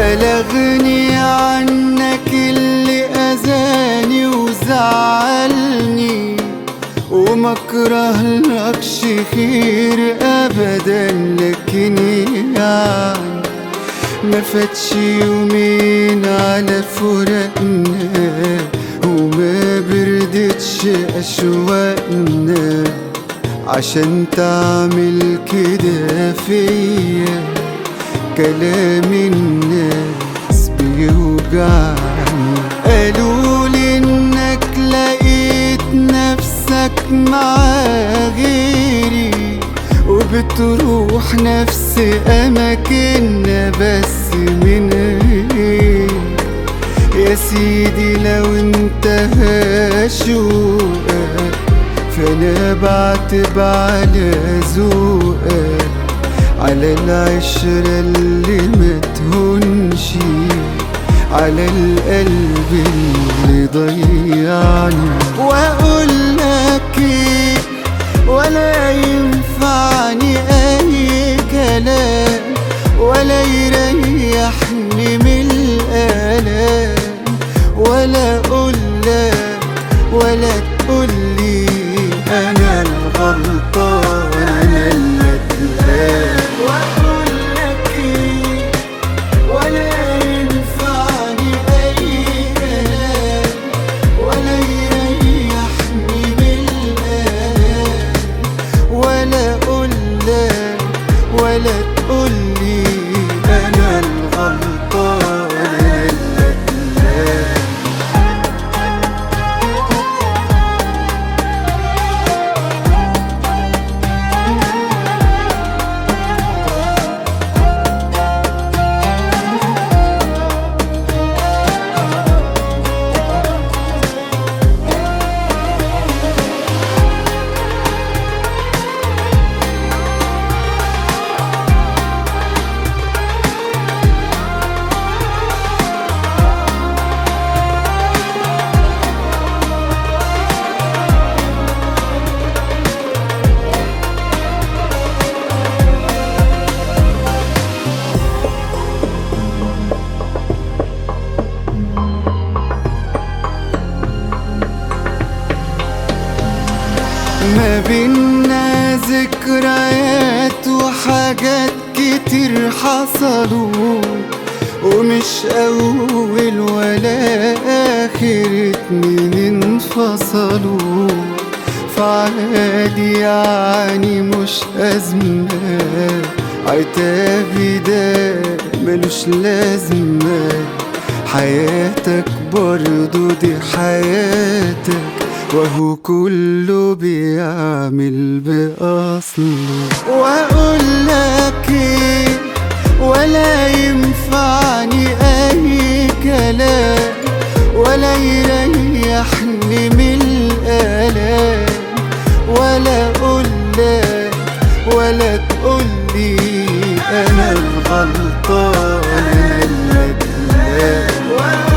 ولا أغني عنك اللي أذاني وزعلني، وما اكرهلكش خير أبدا، لكن يعني ما فاتش يومين على فراقنا وما بردتش أشواقنا، عشان تعمل كده فيا كلام الناس بيوجعني. قالولي انك لقيت نفسك مع غيري وبتروح نفس اماكننا بس من غير. يا سيدي لو انتهى شوقك فانا بعتب على ذوقك، على العشرة اللي ما تهونش، على القلب اللي ضيعني. واقولك ايه ولا ينفعني اي كلام، ولا يريحني من الآلام، ولا اقولك ولا تقولي انا الغلطان انا اللي اتلام. واقولك ايه ولا ينفعني اي كلام، ولا يريحني من الآلام، ولا اقولك ولا تقولي انا الغلطان انا اللي اتلام. ما بينا ذكريات وحاجات كتير حصلوا، ومش أول ولا آخر اتنين انفصلوا، فعادي يعني مش أزمة، عتابي ده ملوش لازمة. حياتك برضو دي حياتك، وهو كله بيعمل بأصله. وأقولك ايه ولا ينفعني أي كلام، ولا يريحني من الآلام، ولا أقولك ولا تقولي أنا الغلطان أنا اللي اتلام.